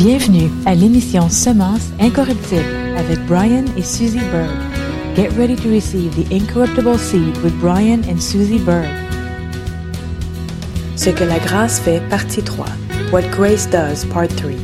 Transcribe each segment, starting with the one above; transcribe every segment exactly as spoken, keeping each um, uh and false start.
Bienvenue à l'émission Semences incorruptibles avec Brian et Susie Bird. Get ready to receive the incorruptible seed with Brian and Susie Bird. Ce que la grâce fait, partie trois. What Grace Does, part three.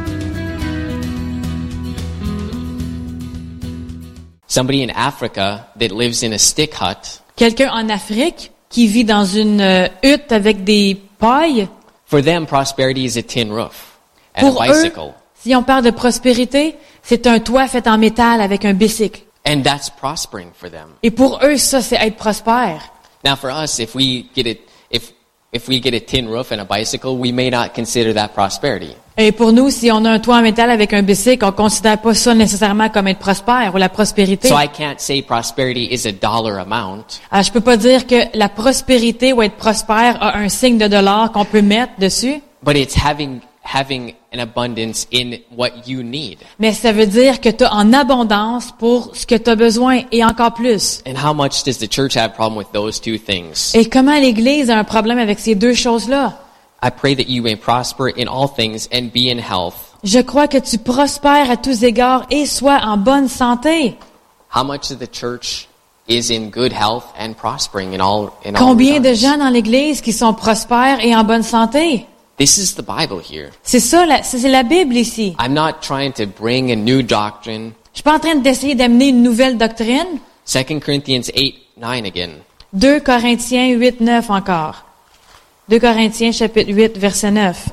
Somebody in Africa that lives in a stick hut. Quelqu'un en Afrique qui vit dans une euh, hutte avec des pailles. For them, prosperity is a tin roof and Pour a eux, bicycle. si on parle de prospérité, c'est un toit fait en métal avec un bicycle. And that's prospering for them. Et pour eux, ça, c'est être prospère. Now for us, if we get it, if, if we get a tin roof and a bicycle, we may not consider that prosperity. Et pour nous, si on a un toit en métal avec un bicycle, on considère pas ça nécessairement comme être prospère ou la prospérité. So I can't say prosperity is a dollar amount. Alors, je peux pas dire que la prospérité ou être prospère a un signe de dollar qu'on peut mettre dessus. But it's having, having an abundance in what you need. Mais ça veut dire que tu as en abondance pour ce que tu as besoin et encore plus. And how much does the church have a problem with those two things? Et comment l'Église a un problème avec ces deux choses-là? I pray that you may prosper in all things and be in health. Je crois que tu prospères à tous égards et sois en bonne santé. How much of the church is in good health and prospering in all in all Combien de regards? gens dans l'Église qui sont prospères et en bonne santé? This is the Bible here. C'est ça, la- c'est la Bible ici. I'm not trying to bring a new doctrine. Je suis pas en train d'essayer d'amener une nouvelle doctrine. Second Corinthians eight nine again. deux Corinthiens huit neuf encore. deux Corinthiens chapitre huit verset neuf.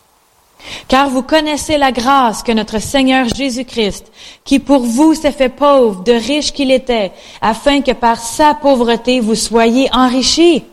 Car vous connaissez la grâce que notre Seigneur Jésus-Christ, qui pour vous s'est fait pauvre, de riche qu'il était, afin que par sa pauvreté vous soyez enrichis.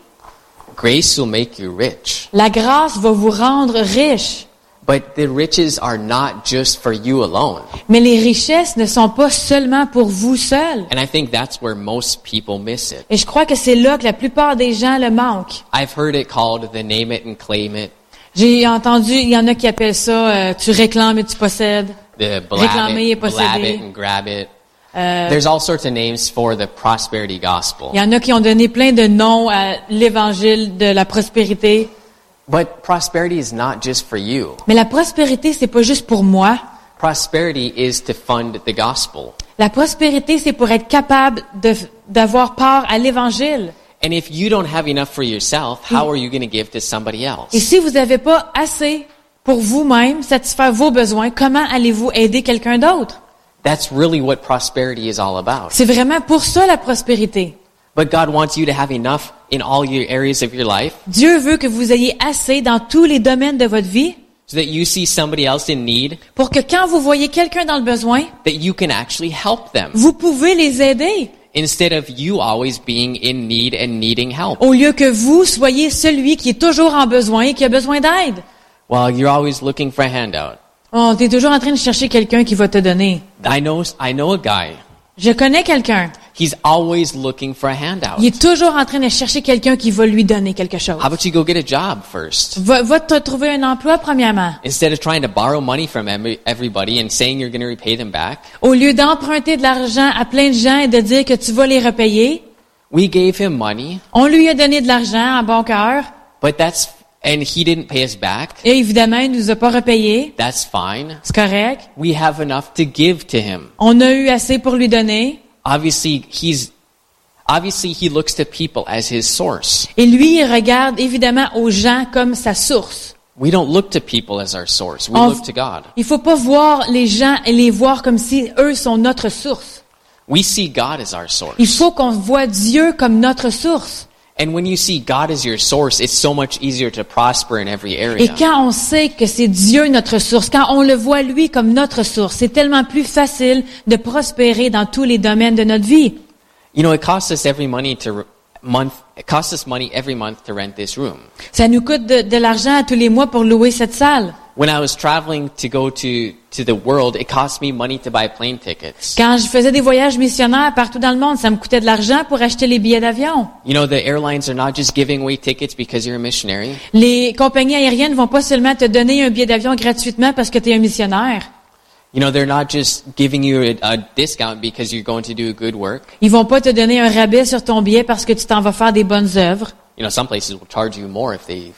Grace will make you rich. La grâce va vous rendre riche. But the riches are not just for you alone. Mais les richesses ne sont pas seulement pour vous seuls. And I think that's where most people miss it. Et je crois que c'est là que la plupart des gens le manquent. I've heard it called the name it and claim it, J'ai entendu, il y en a qui appellent ça euh, tu réclames et tu possèdes. the blab Réclamer et it, blab posséder. it and grab it. Euh, There's all sorts of names for the prosperity gospel. il y en a qui ont donné plein de noms à l'évangile de la prospérité. But prosperity is not just for you. Mais la prospérité, c'est pas juste pour moi. Prosperity is to fund the gospel. La prospérité, c'est pour être capable de, d'avoir part à l'évangile. And if you don't have enough for yourself, how are you going to give to somebody Et else? si vous n'avez pas assez pour vous-même, satisfaire vos besoins, comment allez-vous aider quelqu'un d'autre? That's really what prosperity is all about. C'est vraiment pour ça la prospérité. But God wants you to have enough in all your areas of your life Dieu veut que vous ayez assez dans tous les domaines de votre vie so that you see somebody else in need, pour que quand vous voyez quelqu'un dans le besoin, that you can actually help them vous pouvez les aider instead of you always being in need and needing help. au lieu que vous soyez celui qui est toujours en besoin et qui a besoin d'aide. Well, you're always looking for a handout. Oh, t'es toujours en train de chercher quelqu'un qui va te donner. I know, I know a guy. Je connais quelqu'un. He's always looking for a handout. Il est toujours en train de chercher quelqu'un qui va lui donner quelque chose. How about you go get a job first? Va, va te trouver un emploi premièrement. Instead of trying to borrow money from every- everybody and saying you're going to repay them back, Au lieu d'emprunter de l'argent à plein de gens et de dire que tu vas les repayer, we gave him money, on lui a donné de l'argent en bon cœur but that's, and he didn't pay us back. et évidemment, il nous a pas repayé. That's fine. C'est correct. We have enough to give to him. On a eu assez pour lui donner. Obviously, he's, obviously he looks to people as his source. Et lui, il regarde évidemment aux gens comme sa source. We don't look to people as our source. We On- look to God. Il faut pas voir les gens et les voir comme si eux sont notre source. We see God as our Il source. faut qu'on voit Dieu comme notre source. And when you see God as your source, it's so much easier to prosper in every Et area. quand on sait que c'est Dieu notre source, quand on le voit lui comme notre source, c'est tellement plus facile de prospérer dans tous les domaines de notre vie. You know, it costs us every money to re- month. It costs us money every month to rent this room. Ça nous coûte de, de l'argent à tous les mois pour louer cette salle. When I was traveling to go to to the world, it cost me money to buy plane tickets. Quand je faisais des voyages missionnaires partout dans le monde, ça me coûtait de l'argent pour acheter les billets d'avion. You know, the airlines are not just giving away tickets because you're a missionary. Les compagnies aériennes vont pas seulement te donner un billet d'avion gratuitement parce que tu es un missionnaire. You know, they're not just giving you a, a discount because you're going to do good work. Ils vont pas te donner un rabais sur ton billet parce que tu t'en vas faire des bonnes œuvres. You know, some places will charge you more if they if you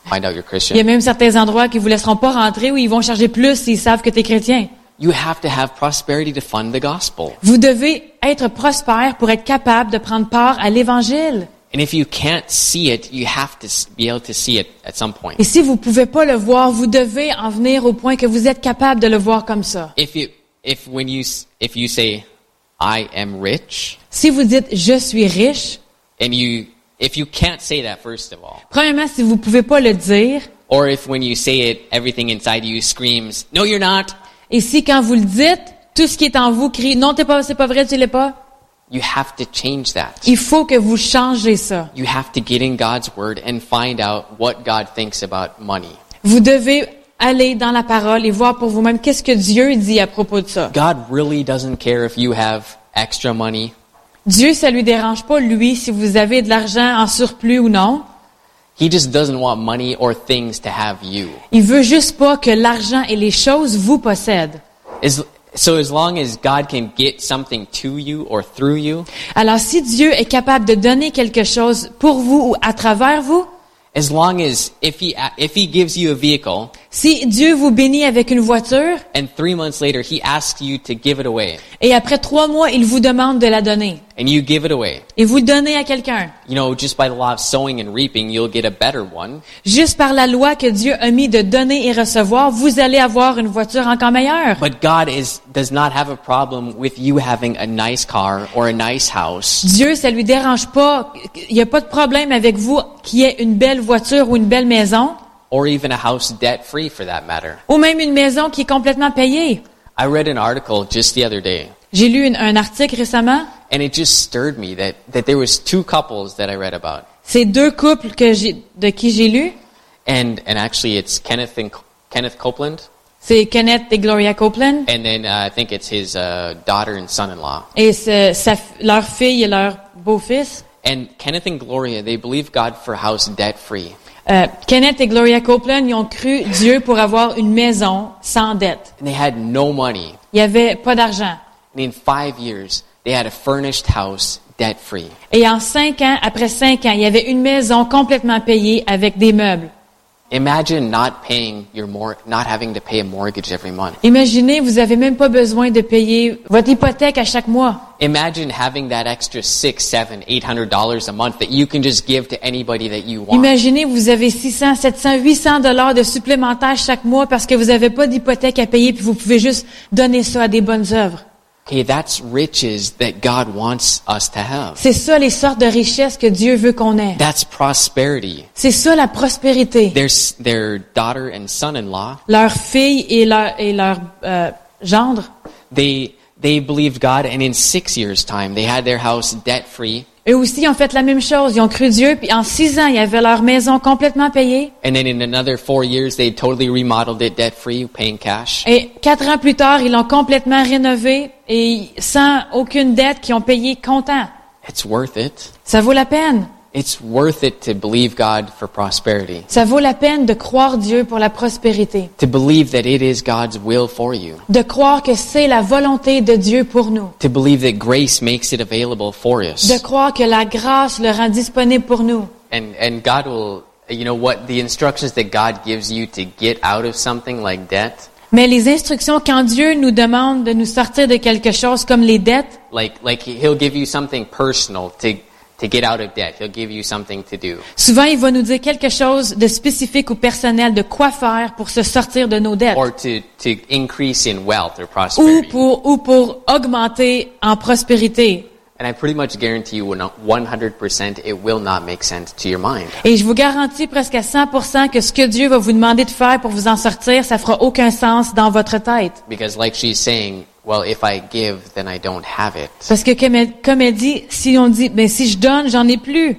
find out you're Il y a Christian. même certains endroits qui vous laisseront pas rentrer ou ils vont charger plus s'ils savent que tu es chrétien. You have to have prosperity to fund the gospel. Vous devez être prospère pour être capable de prendre part à l'Évangile. And if you can't see it, you have to s- be able to see it at some point. Et si vous pouvez pas le voir, vous devez en venir au point que vous êtes capable de le voir comme ça. If you, if when you, s- if you say, I am rich, Si vous dites « je suis riche », and you, if you can't say that first of all, premièrement, si vous pouvez pas le dire, or if when you say it, everything inside you screams, no, you're not, et si quand vous le dites, tout ce qui est en vous crie « non, t'es pas, c'est pas vrai, tu l'es pas », you have to change that. il faut que vous changez ça. You have to get in God's word and find out what God thinks about money. Vous devez aller dans la parole et voir pour vous-même qu'est-ce que Dieu dit à propos de ça. God really doesn't care if you have extra money. Dieu, ça lui dérange pas, lui, si vous avez de l'argent en surplus ou non. He just doesn't want money or things to have you. Il veut juste pas que l'argent et les choses vous possèdent. As, so as long as God can get something to you or through you, Alors, si Dieu est capable de donner quelque chose pour vous ou à travers vous, as long as if he if he gives you a vehicle si Dieu vous bénit avec une voiture and three months later he asks you to give it away et après trois mois, il vous demande de la donner and you give it away, et vous le donnez à quelqu'un, you know, just by the law of sowing and reaping, you'll get a better one. juste par la loi que Dieu a mis de donner et recevoir, vous allez avoir une voiture encore meilleure. But God is does not have a problem with you having a nice car or a nice house. Dieu, ça lui dérange pas, il n'y a pas de problème avec vous qui ait une belle voiture ou une belle maison, Or even a house debt-free for that matter. ou même une maison qui est complètement payée. I read an article just the other day, J'ai lu une- un article récemment, and it just stirred me that, that there was two couples that I read about. c'est deux couples que j'ai, de qui j'ai lu, And and actually it's Kenneth and Kenneth Copeland, c'est Kenneth et Gloria Copeland, and then uh, I think it's his uh, daughter and son-in-law. et ce- sa f- leur fille et leur beau-fils. And Kenneth and Gloria, they believe God for a house debt-free. Euh, Kenneth et Gloria Copeland, ils ont cru Dieu pour avoir une maison sans dette. And they had no money. Il n'y avait pas d'argent. And in five years, they had a furnished house debt-free. Et en cinq ans, après cinq ans, il y avait une maison complètement payée avec des meubles. Imagine not paying your mor- not having to pay a mortgage every month. Imaginez, vous avez même pas besoin de payer votre hypothèque à chaque mois. Imagine having that extra six, seven, eight hundred dollars a month that you can just give to anybody that you want. Imaginez, vous avez six cents, sept cents, huit cents dollars de supplémentaires chaque mois parce que vous n'avez pas d'hypothèque à payer puis vous pouvez juste donner ça à des bonnes œuvres. Okay, that's riches that God wants us to have. C'est ça les sortes de richesses que Dieu veut qu'on ait. That's prosperity. C'est ça la prospérité. Their s- their daughter and son-in-law, Leur fille et leur, et leur euh, gendre, they they believed God, and in six years' time, they had their house debt-free. eux aussi ont fait la même chose. Ils ont cru Dieu, puis en six ans, ils avaient leur maison complètement payée. And then in another four years, they totally remodeled it debt-free, paying cash. Et quatre ans plus tard, ils l'ont complètement rénové et sans aucune dette, qui ont payé comptant. It's worth it. Ça vaut la peine. It's worth it to believe God for prosperity. Ça vaut la peine de croire Dieu pour la prospérité. To believe that it is God's will for you. De croire que c'est la volonté de Dieu pour nous. To believe that grace makes it available for De us. croire que la grâce le rend disponible pour nous. And and God will, you know what, the instructions that God gives you to get out of something like debt, Mais les instructions, quand Dieu nous demande de nous sortir de quelque chose comme les dettes, like like he'll give you something personal to to get out of debt. He'll give you something to do. souvent il va nous dire quelque chose de spécifique ou personnel, de quoi faire pour se sortir de nos dettes. Or to to increase in wealth or Ou prosperity. pour, ou pour augmenter en prospérité. And I pretty much guarantee you one hundred percent it will not make sense to your mind. Et je vous garantis presque à cent pour cent que ce que Dieu va vous demander de faire pour vous en sortir, ça fera aucun sens dans votre tête. Because like she's saying, well, if I give, then I don't have it. Parce que comme elle, comme elle dit, si on dit, ben si je donne, j'en ai plus.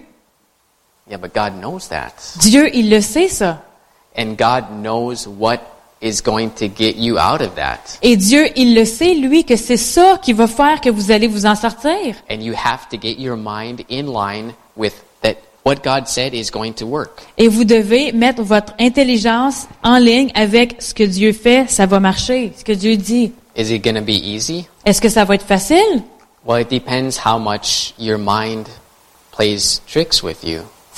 Yeah, but God knows that. Dieu, il le sait ça. And God knows what is going to get you out of that. Et Dieu, il le sait, lui, que c'est ça qui va faire que vous allez vous en sortir. And you have to get your mind in line with that what God said is going to work. Et vous devez mettre votre intelligence en ligne avec ce que Dieu fait, ça va marcher, ce que Dieu dit. Is it going to be easy? Est-ce que ça va être facile? Well, it depends how much your mind plays tricks with you.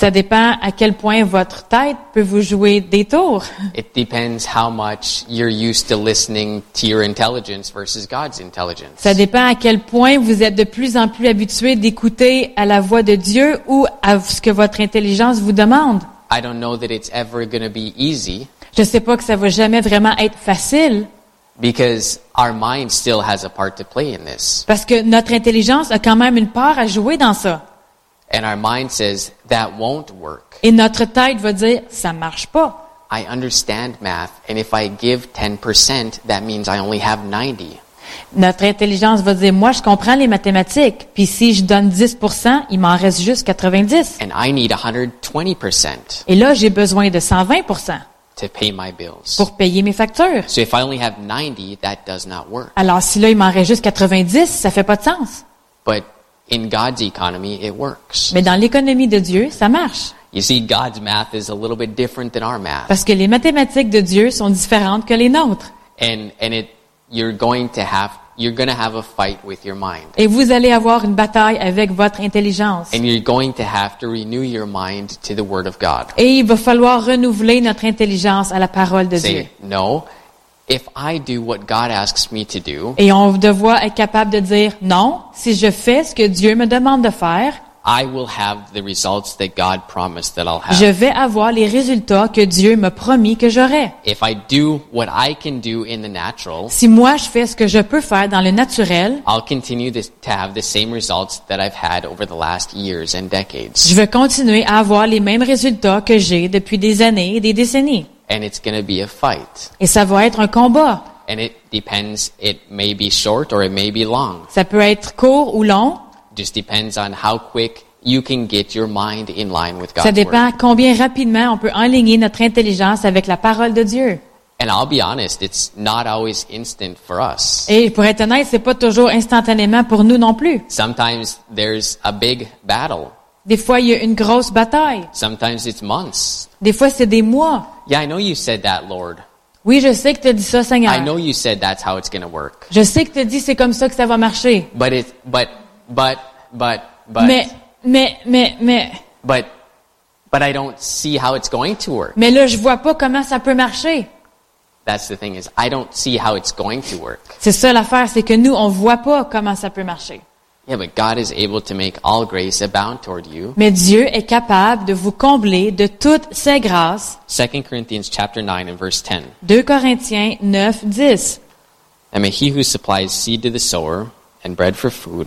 Ça dépend à quel point votre tête peut vous jouer des tours. It depends how much you're used to listening to your intelligence versus God's intelligence. Ça dépend à quel point vous êtes de plus en plus habitué d'écouter à la voix de Dieu ou à ce que votre intelligence vous demande. I don't know that it's ever going to be easy Je sais pas que ça va jamais vraiment être facile because our mind still has a part to play in this. parce que notre intelligence a quand même une part à jouer dans ça. And our mind says that won't work. Et notre tête va dire, ça marche pas. I understand math, and if I give ten percent, that means I only have ninety. Notre intelligence va dire, moi, je comprends les mathématiques, puis si je donne dix pour cent, il m'en reste juste quatre-vingt-dix. And I need one hundred twenty percent Et là, j'ai besoin de cent vingt pour cent to pay my bills. pour payer mes factures. So if I only have ninety, that does not work. Alors, si là, il m'en reste juste quatre-vingt-dix, ça fait pas de sens. But in God's economy, it works. Mais dans l'économie de Dieu, ça marche. You see, God's math is a little bit different than our math. Parce que les mathématiques de Dieu sont différentes que les nôtres. And and it you're going to have you're going to have a fight with your mind. Et vous allez avoir une bataille avec votre intelligence. And you're going to have to renew your mind to the word of God. Et il va falloir renouveler notre intelligence à la parole de Dieu. Say, no, if I do what God asks me to do, Et on doit être capable de dire, non, si je fais ce que Dieu me demande de faire, I will have the results that God promised that I'll have. je vais avoir les résultats que Dieu m'a promis que j'aurais. If I do what I can do in the natural, Si moi je fais ce que je peux faire dans le naturel, I'll continue this, to have the same results that I've had over the last years and decades. je vais continuer à avoir les mêmes résultats que j'ai depuis des années et des décennies. And it's going to be a fight. Et ça va être un combat. And it depends, it may be short or it may be long. Ça peut être court ou long. Just depends on how quick you can get your mind in line with Ça God's dépend word. combien rapidement on peut enligner notre intelligence avec la parole de Dieu. And I'll be honest, it's not always instant for us. Et pour être honnête, c'est pas toujours instantanément pour nous non plus. Sometimes there's a big battle. Des fois, il y a une grosse bataille. Sometimes it's months. Des fois, c'est des mois. Yeah, I know you said that, Lord. Oui, je sais que tu as dit ça, Seigneur. I know you said that's how it's going to work. Je sais que tu as dit c'est comme ça que ça va marcher. But it, but, but, but, but, Mais, mais, mais, mais, but, but I don't see how it's going to work. mais là, je vois pas comment ça peut marcher. That's the thing is, I don't see how it's going to work. C'est ça l'affaire, c'est que nous, on voit pas comment ça peut marcher. Yeah, but God is able to make all grace abound toward you. Mais Dieu est capable de vous combler de toutes ses grâces. Second Corinthians chapter nine and verse ten. deux Corinthiens neuf, dix. And may he who supplies seed to the sower and bread for food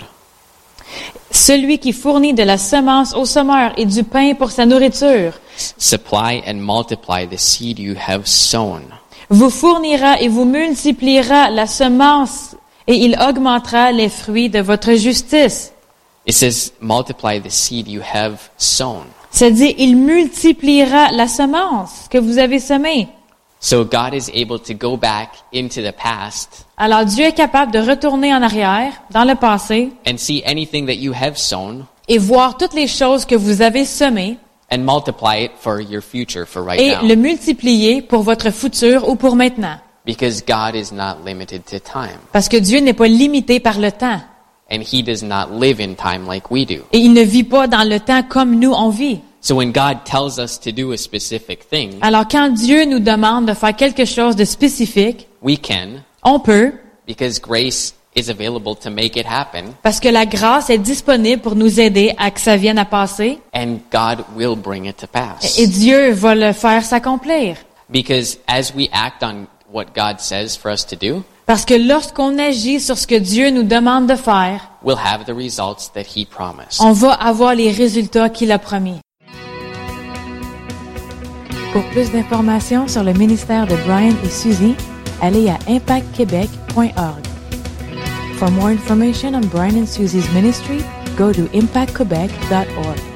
Celui qui fournit de la semence au semeur et du pain pour sa nourriture, supply and multiply the seed you have sown. vous fournira et vous multipliera la semence et il augmentera les fruits de votre justice. It says, multiply the seed you have sown. C'est-à-dire, il multipliera la semence que vous avez semée. So God is able to go back into the past Alors Dieu est capable de retourner en arrière, dans le passé, and see anything that you have sown et voir toutes les choses que vous avez semées and multiply it for your future, for right et now. le multiplier pour votre futur ou pour maintenant. Because God is not limited to time. Parce que Dieu n'est pas limité par le temps. And He does not live in time like we do. Et il ne vit pas dans le temps comme nous on vit. So when God tells us to do a specific thing, Alors quand Dieu nous demande de faire quelque chose de spécifique, we can, on peut, because grace is available to make it happen, parce que la grâce est disponible pour nous aider à que ça vienne à passer, and God will bring it to pass. et Dieu va le faire s'accomplir. Because as we act on what God says for us to do, Parce que lorsqu'on agit sur ce que Dieu nous demande de faire, we'll have the results that He promised. on va avoir les résultats qu'il a promis. Pour plus d'informations sur le ministère de Brian et Suzy, allez à impact québec point org. For more information on Brian and Suzy's ministry, go to impact quebec dot org.